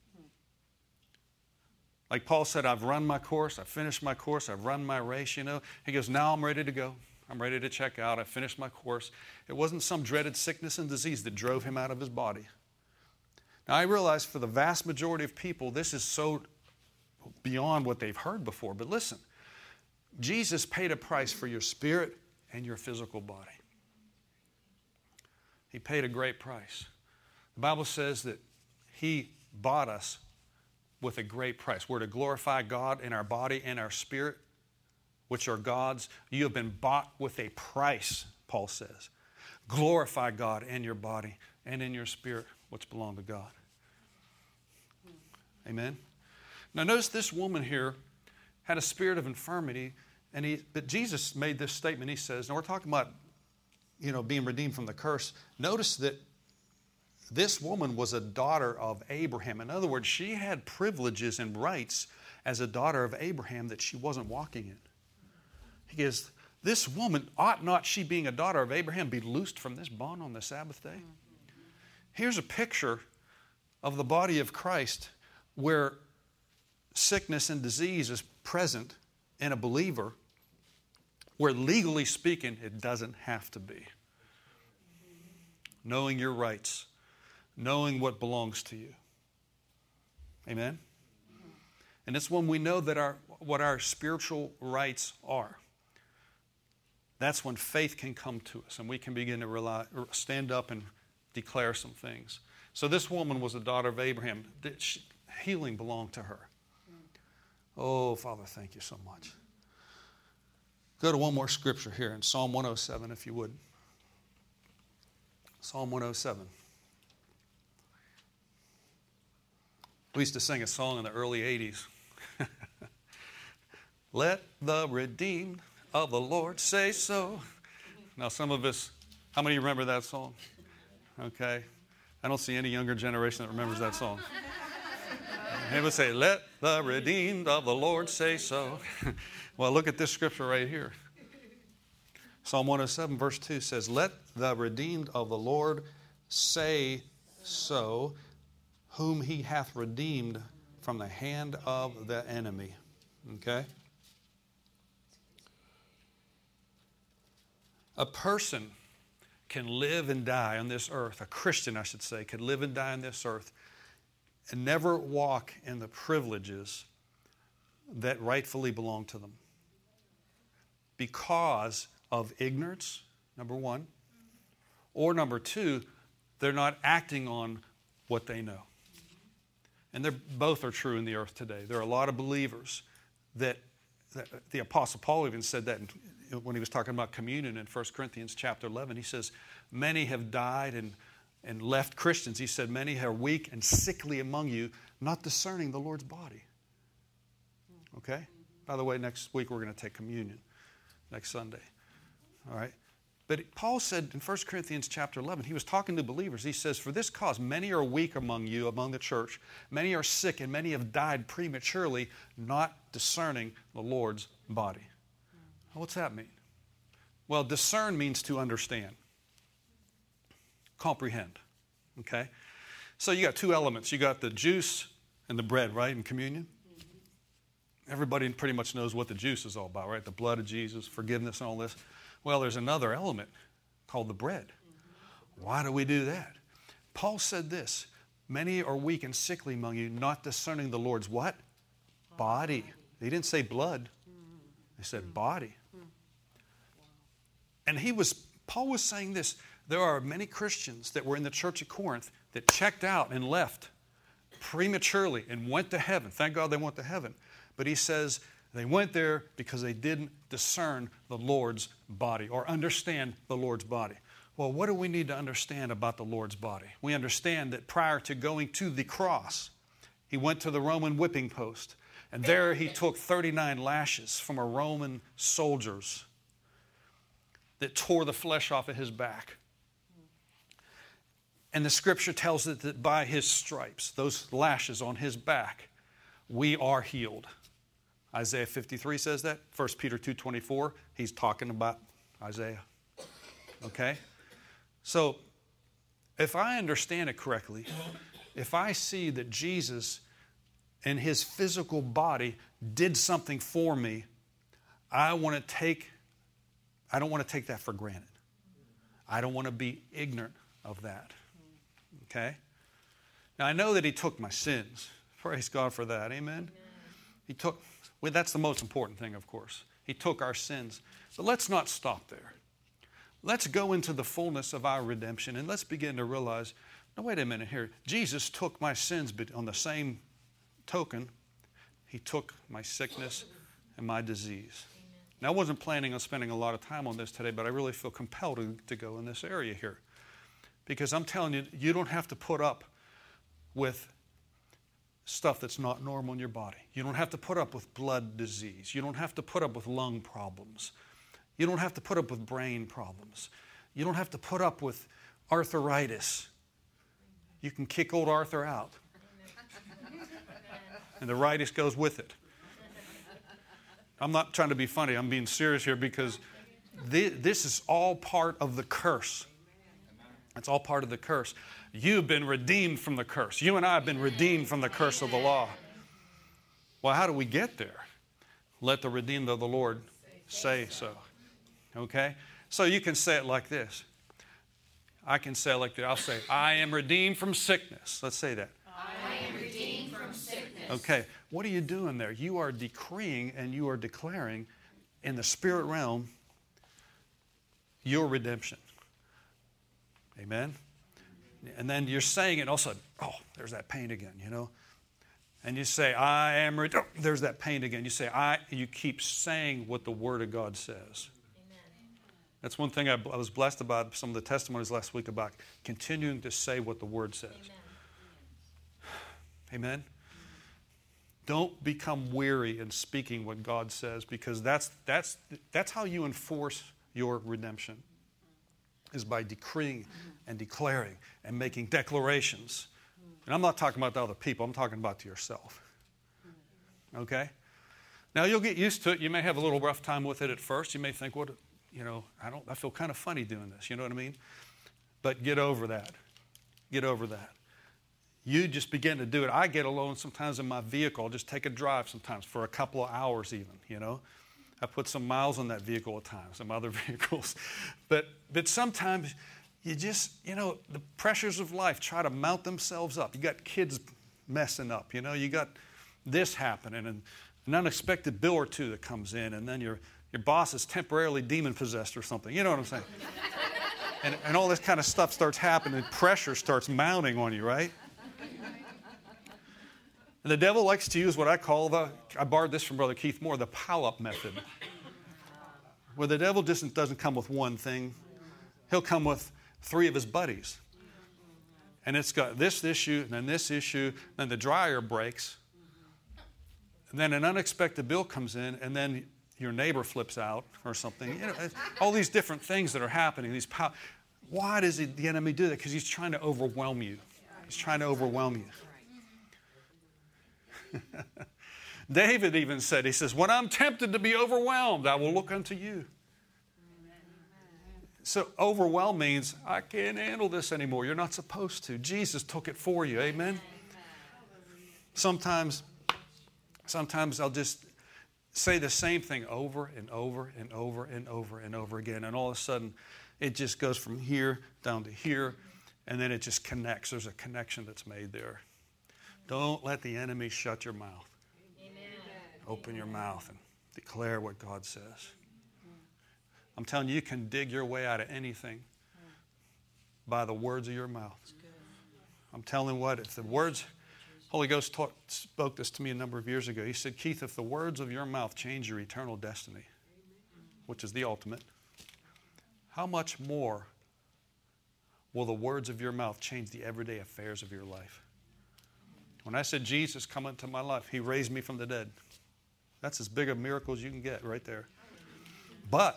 Like Paul said, I've run my course, I've finished my course, I've run my race, you know. He goes, now I'm ready to go. I'm ready to check out. I finished my course. It wasn't some dreaded sickness and disease that drove him out of his body. Now, I realize for the vast majority of people, this is so beyond what they've heard before. But listen, Jesus paid a price for your spirit and your physical body. He paid a great price. The Bible says that He bought us with a great price. We're to glorify God in our body and our spirit, which are God's. You have been bought with a price, Paul says. Glorify God in your body and in your spirit, which belong to God. Amen? Now notice this woman here had a spirit of infirmity, and he, but Jesus made this statement. He says, now we're talking about, you know, being redeemed from the curse. Notice that this woman was a daughter of Abraham. In other words, she had privileges and rights as a daughter of Abraham that she wasn't walking in. He goes, this woman, ought not she, being a daughter of Abraham, be loosed from this bond on the Sabbath day? Here's a picture of the body of Christ where sickness and disease is present in a believer, where legally speaking, it doesn't have to be. Knowing your rights, knowing what belongs to you. Amen? And it's when we know that our what our spiritual rights are. That's when faith can come to us and we can begin to rely, stand up and declare some things. So this woman was a daughter of Abraham. Healing belonged to her. Oh, Father, thank you so much. Go to one more scripture here in Psalm one oh seven, if you would. Psalm one oh seven. We used to sing a song in the early eighties. Let the redeemed of the Lord say so. Now, some of us, how many of you remember that song? Okay. I don't see any younger generation that remembers that song. He would say, let the redeemed of the Lord say so. Well, look at this scripture right here. Psalm one oh seven, verse two says, let the redeemed of the Lord say so, whom He hath redeemed from the hand of the enemy. Okay? A person can live and die on this earth, a Christian, I should say, can live and die on this earth and never walk in the privileges that rightfully belong to them because of ignorance, number one, or number two, they're not acting on what they know. And they're both are true in the earth today. There are a lot of believers that, that the Apostle Paul even said that in, when he was talking about communion in First Corinthians chapter eleven. He says, many have died and, and left Christians. He said, many are weak and sickly among you, not discerning the Lord's body. Okay? By the way, next week we're going to take communion, next Sunday. All right? But Paul said in First Corinthians chapter eleven, he was talking to believers. He says, for this cause, many are weak among you, among the church. Many are sick, and many have died prematurely, not discerning the Lord's body. What's that mean? Well, discern means to understand, comprehend. Okay? So you got two elements. You got the juice and the bread, right, in communion? Everybody pretty much knows what the juice is all about, right? The blood of Jesus, forgiveness and all this. Well, there's another element called the bread. Why do we do that? Paul said this, many are weak and sickly among you, not discerning the Lord's what? Body. He didn't say blood. He said body. And he was, Paul was saying this, there are many Christians that were in the church at Corinth that checked out and left prematurely and went to heaven. Thank God they went to heaven. But he says they went there because they didn't discern the Lord's body or understand the Lord's body. Well, what do we need to understand about the Lord's body? We understand that prior to going to the cross, he went to the Roman whipping post, and there he took thirty-nine lashes from a Roman soldiers that tore the flesh off of his back. And the scripture tells us that by his stripes, those lashes on his back, we are healed. Isaiah fifty-three says that. First Peter two twenty-four, he's talking about Isaiah. Okay? So, if I understand it correctly, if I see that Jesus and his physical body did something for me, I want to take, I don't want to take that for granted. I don't want to be ignorant of that. Okay? Now, I know that he took my sins. Praise God for that. Amen? He took, well, that's the most important thing, of course. He took our sins. But let's not stop there. Let's go into the fullness of our redemption and let's begin to realize, no, wait a minute here. Jesus took my sins, but on the same token, he took my sickness and my disease. Now, I wasn't planning on spending a lot of time on this today, but I really feel compelled to, to go in this area here. Because I'm telling you, you don't have to put up with stuff that's not normal in your body. You don't have to put up with blood disease. You don't have to put up with lung problems. You don't have to put up with brain problems. You don't have to put up with arthritis. You can kick old Arthur out. And the rightus goes with it. I'm not trying to be funny. I'm being serious here because this is all part of the curse. It's all part of the curse. You've been redeemed from the curse. You and I have been redeemed from the curse of the law. Well, how do we get there? Let the redeemed of the Lord say so. Okay? So you can say it like this. I can say it like this. I'll say, I am redeemed from sickness. Let's say that. I am redeemed from sickness. Okay. What are you doing there? You are decreeing and you are declaring in the spirit realm your redemption. Amen? And then you're saying it, and all of a sudden, oh, there's that pain again, you know? And you say, I am, re- oh, there's that pain again. You say, I, you keep saying what the Word of God says. Amen. That's one thing I, I was blessed about some of the testimonies last week about continuing to say what the Word says. Amen? Amen? Don't become weary in speaking what God says because that's, that's, that's how you enforce your redemption. Is by decreeing and declaring and making declarations. And I'm not talking about to other people. I'm talking about to yourself. Okay? Now, you'll get used to it. You may have a little rough time with it at first. You may think, what, you know, I don't. I feel kind of funny doing this. You know what I mean? But get over that. Get over that. You just begin to do it. I get alone sometimes in my vehicle. I'll just take a drive sometimes for a couple of hours even, you know. I put some miles on that vehicle at times, some other vehicles. But but sometimes you just, you know, the pressures of life try to mount themselves up. You got kids messing up, you know. You got this happening and an unexpected bill or two that comes in, and then your your boss is temporarily demon-possessed or something. You know what I'm saying? and, and all this kind of stuff starts happening. Pressure starts mounting on you, right? And the devil likes to use what I call the, I borrowed this from Brother Keith Moore, the pile-up method. Where the devil just doesn't come with one thing. He'll come with three of his buddies. And it's got this issue, and then this issue, then the dryer breaks. And then an unexpected bill comes in, and then your neighbor flips out or something. You know, all these different things that are happening. These pow- Why does he, the enemy do that? Because he's trying to overwhelm you. He's trying to overwhelm you. David even said, he says, when I'm tempted to be overwhelmed, I will look unto you. So overwhelm means, I can't handle this anymore. You're not supposed to. Jesus took it for you. Amen? Sometimes, sometimes I'll just say the same thing over and over and over and over and over again. And all of a sudden, it just goes from here down to here. And then it just connects. There's a connection that's made there. Don't let the enemy shut your mouth. Amen. Open your mouth and declare what God says. I'm telling you, you can dig your way out of anything by the words of your mouth. I'm telling you what, if the words, Holy Ghost taught, spoke this to me a number of years ago. He said, Keith, if the words of your mouth change your eternal destiny, which is the ultimate, how much more will the words of your mouth change the everyday affairs of your life? When I said Jesus come into my life, he raised me from the dead. That's as big a miracle as you can get right there. But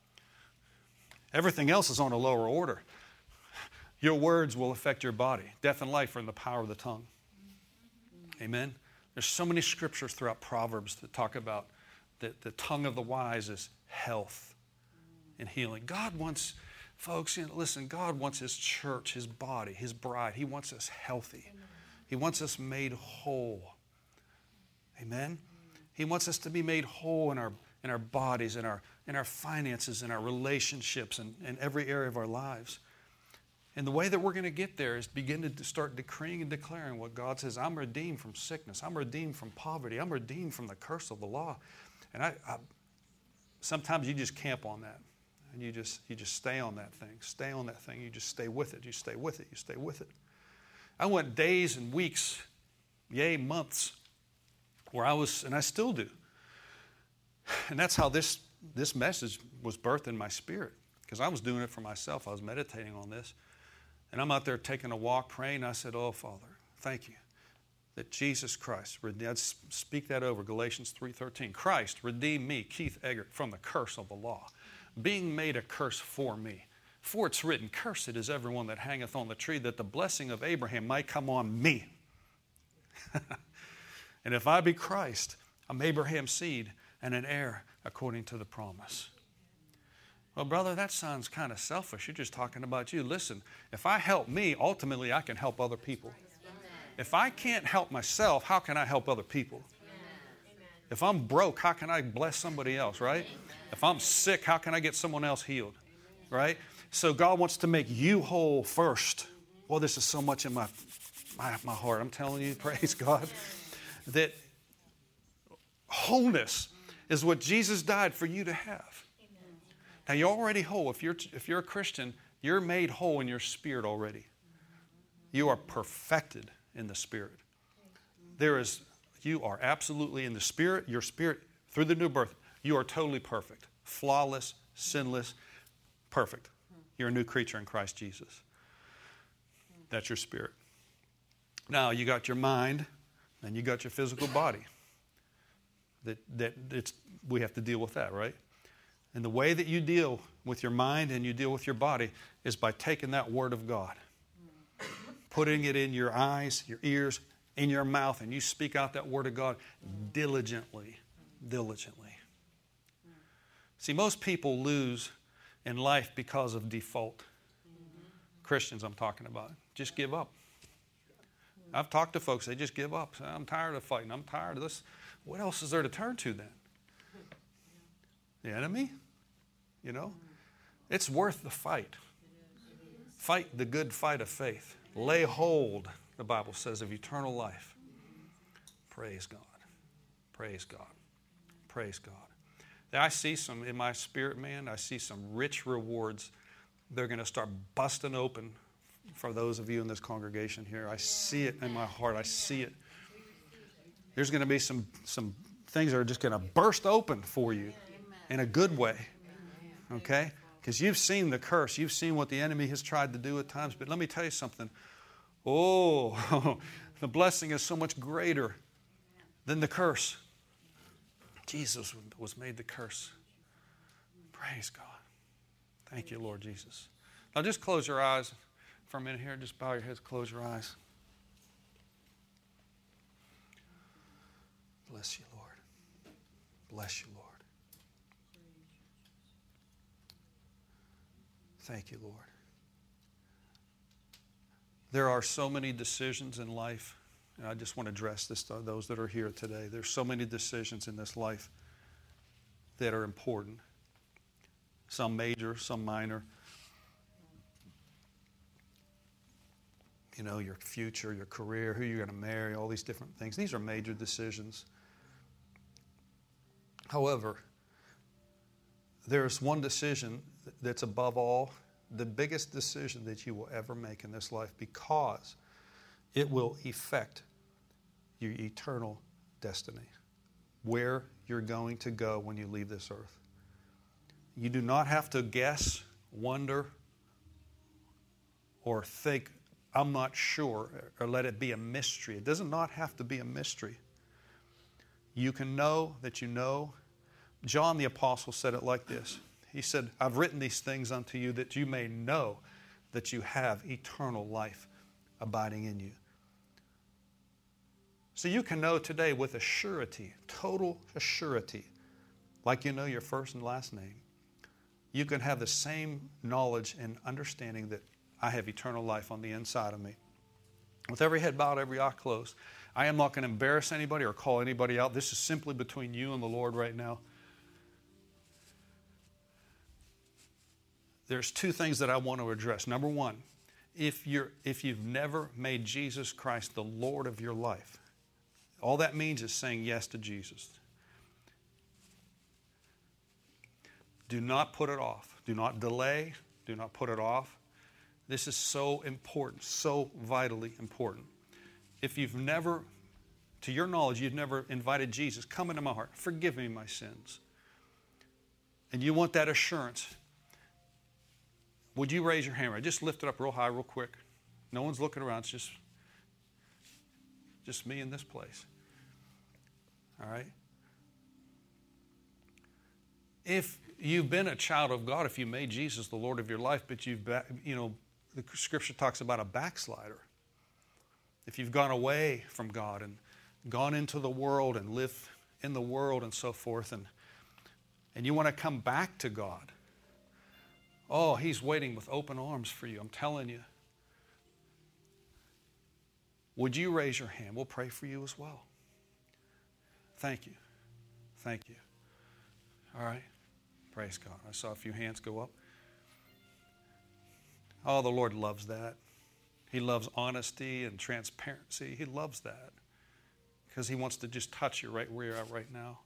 everything else is on a lower order. Your words will affect your body. Death and life are in the power of the tongue. Amen? There's so many scriptures throughout Proverbs that talk about that the tongue of the wise is health and healing. God wants, folks, you know, listen, God wants his church, his body, his bride. He wants us healthy. He wants us made whole. Amen? He wants us to be made whole in our in our bodies, in our in our finances, in our relationships, and in every area of our lives. And the way that we're going to get there is begin to start decreeing and declaring what God says. I'm redeemed from sickness. I'm redeemed from poverty. I'm redeemed from the curse of the law. And I, I sometimes you just camp on that. And you just you just stay on that thing. Stay on that thing. You just stay with it. You stay with it. You stay with it. I went days and weeks, yea, months, where I was, and I still do. And that's how this, this message was birthed in my spirit, because I was doing it for myself. I was meditating on this. And I'm out there taking a walk, praying. And I said, oh, Father, thank you that Jesus Christ, I'd speak that over, Galatians three thirteen. Christ redeemed me, Keith Eggert, from the curse of the law, being made a curse for me. For it's written, cursed is everyone that hangeth on the tree, that the blessing of Abraham might come on me. And if I be Christ, I'm Abraham's seed and an heir according to the promise. Well, brother, that sounds kind of selfish. You're just talking about you. Listen, if I help me, ultimately I can help other people. If I can't help myself, how can I help other people? If I'm broke, how can I bless somebody else, right? If I'm sick, how can I get someone else healed, right? So God wants to make you whole first. Well, this is so much in my, my, my heart. I'm telling you, praise God, that wholeness is what Jesus died for you to have. Now, you're already whole. If you're, if you're a Christian, you're made whole in your spirit already. You are perfected in the spirit. There is, you are absolutely in the spirit, your spirit, through the new birth, you are totally perfect, flawless, sinless, perfect. You're a new creature in Christ Jesus. That's your spirit. Now, you got your mind, and you got your physical body. That, that it's, we have to deal with that, right? And the way that you deal with your mind and you deal with your body is by taking that word of God, putting it in your eyes, your ears, in your mouth, and you speak out that word of God diligently, diligently. See, most people lose in life because of default. Christians I'm talking about. Just give up. I've talked to folks, they just give up. Say, I'm tired of fighting. I'm tired of this. What else is there to turn to then? The enemy? You know? It's worth the fight. Fight the good fight of faith. Lay hold, the Bible says, of eternal life. Praise God. Praise God. Praise God. I see some, in my spirit, man, I see some rich rewards. They're going to start busting open for those of you in this congregation here. I see it in my heart. I see it. There's going to be some, some things that are just going to burst open for you in a good way. Okay? Because you've seen the curse. You've seen what the enemy has tried to do at times. But let me tell you something. Oh, the blessing is so much greater than the curse. Jesus was made the curse. Praise God. Thank you, Lord Jesus. Now just close your eyes for a minute here. Just bow your heads, close your eyes. Bless you, Lord. Bless you, Lord. Thank you, Lord. There are so many decisions in life, and I just want to address this to those that are here today. There's so many decisions in this life that are important. Some major, some minor. You know, your future, your career, who you're going to marry, all these different things. These are major decisions. However, there's one decision that's above all, the biggest decision that you will ever make in this life, because it will affect your eternal destiny, where you're going to go when you leave this earth. You do not have to guess, wonder, or think, I'm not sure, or let it be a mystery. It does not have to be a mystery. You can know that you know. John the Apostle said it like this. He said, I've written these things unto you that you may know that you have eternal life abiding in you. So you can know today with a surety, total surety, like you know your first and last name. You can have the same knowledge and understanding that I have eternal life on the inside of me. With every head bowed, every eye closed, I am not going to embarrass anybody or call anybody out. This is simply between you and the Lord right now. There's two things that I want to address. Number one, if you're if you've never made Jesus Christ the Lord of your life, all that means is saying yes to Jesus. Do not put it off. Do not delay. Do not put it off. This is so important, so vitally important. If you've never, to your knowledge, you've never invited Jesus, come into my heart, forgive me my sins, and you want that assurance, would you raise your hand? Right? Just lift it up real high, real quick. No one's looking around. It's just, just me in this place. All right? If you've been a child of God, if you made Jesus the Lord of your life, but you've, you know, the Scripture talks about a backslider. If you've gone away from God and gone into the world and lived in the world and so forth, and, and you want to come back to God, oh, He's waiting with open arms for you. I'm telling you. Would you raise your hand? We'll pray for you as well. Thank you. Thank you. All right. Praise God. I saw a few hands go up. Oh, the Lord loves that. He loves honesty and transparency. He loves that because He wants to just touch you right where you're at right now.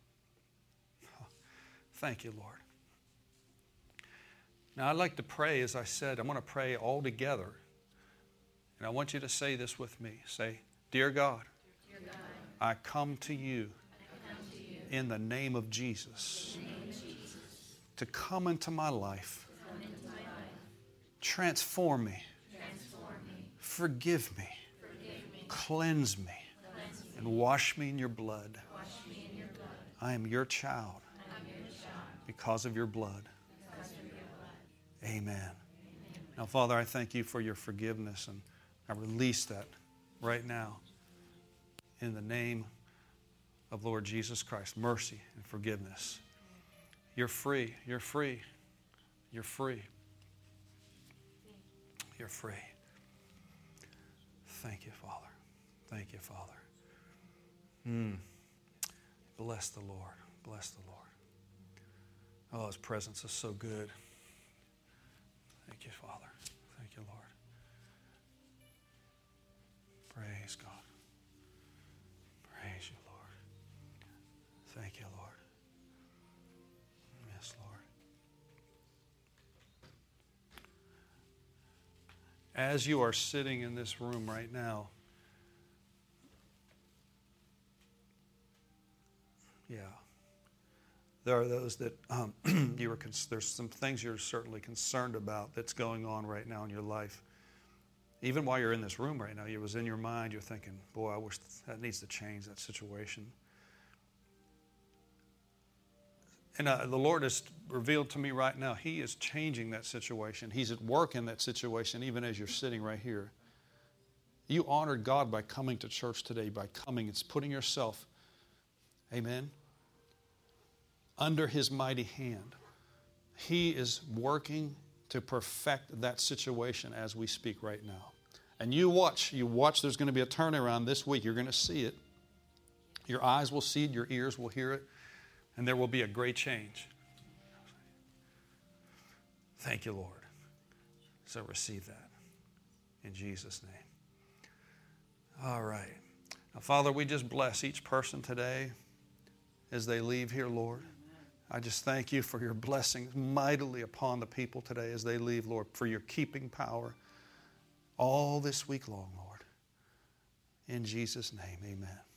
Thank you, Lord. Now, I'd like to pray, as I said, I'm going to pray all together. And I want you to say this with me. Say, Dear God, Dear God I come to you, I come to you in the name of Jesus, in the name of Jesus to come into my life, come into my life. Transform me, Transform me. Forgive me, Forgive me. Cleanse me, Cleanse me. And wash me in your blood. Wash me in your blood. I am your child, I am your child. Because of your blood. Amen. Amen. Now, Father, I thank you for your forgiveness, and I release that right now in the name of Lord Jesus Christ. Mercy and forgiveness. You're free. You're free. You're free. You're free. Thank you, Father. Thank you, Father. Mm. Bless the Lord. Bless the Lord. Oh, His presence is so good. Thank you, Father. Thank you, Lord. Praise God. Praise you, Lord. Thank you, Lord. Yes, Lord. As you are sitting in this room right now, yeah, there are those that um, you were. Cons- there's some things you're certainly concerned about that's going on right now in your life. Even while you're in this room right now, it was in your mind. You're thinking, "Boy, I wish that needs to change that situation." And uh, the Lord has revealed to me right now, He is changing that situation. He's at work in that situation, even as you're sitting right here. You honored God by coming to church today, by coming and putting yourself, amen, under His mighty hand. He is working to perfect that situation as we speak right now. And you watch, you watch, there's going to be a turnaround this week. You're going to see it. Your eyes will see it, your ears will hear it, and there will be a great change. Thank you, Lord. So receive that in Jesus' name. All right. Now, Father, we just bless each person today as they leave here, Lord. I just thank you for your blessings mightily upon the people today as they leave, Lord, for your keeping power all this week long, Lord. In Jesus' name, amen.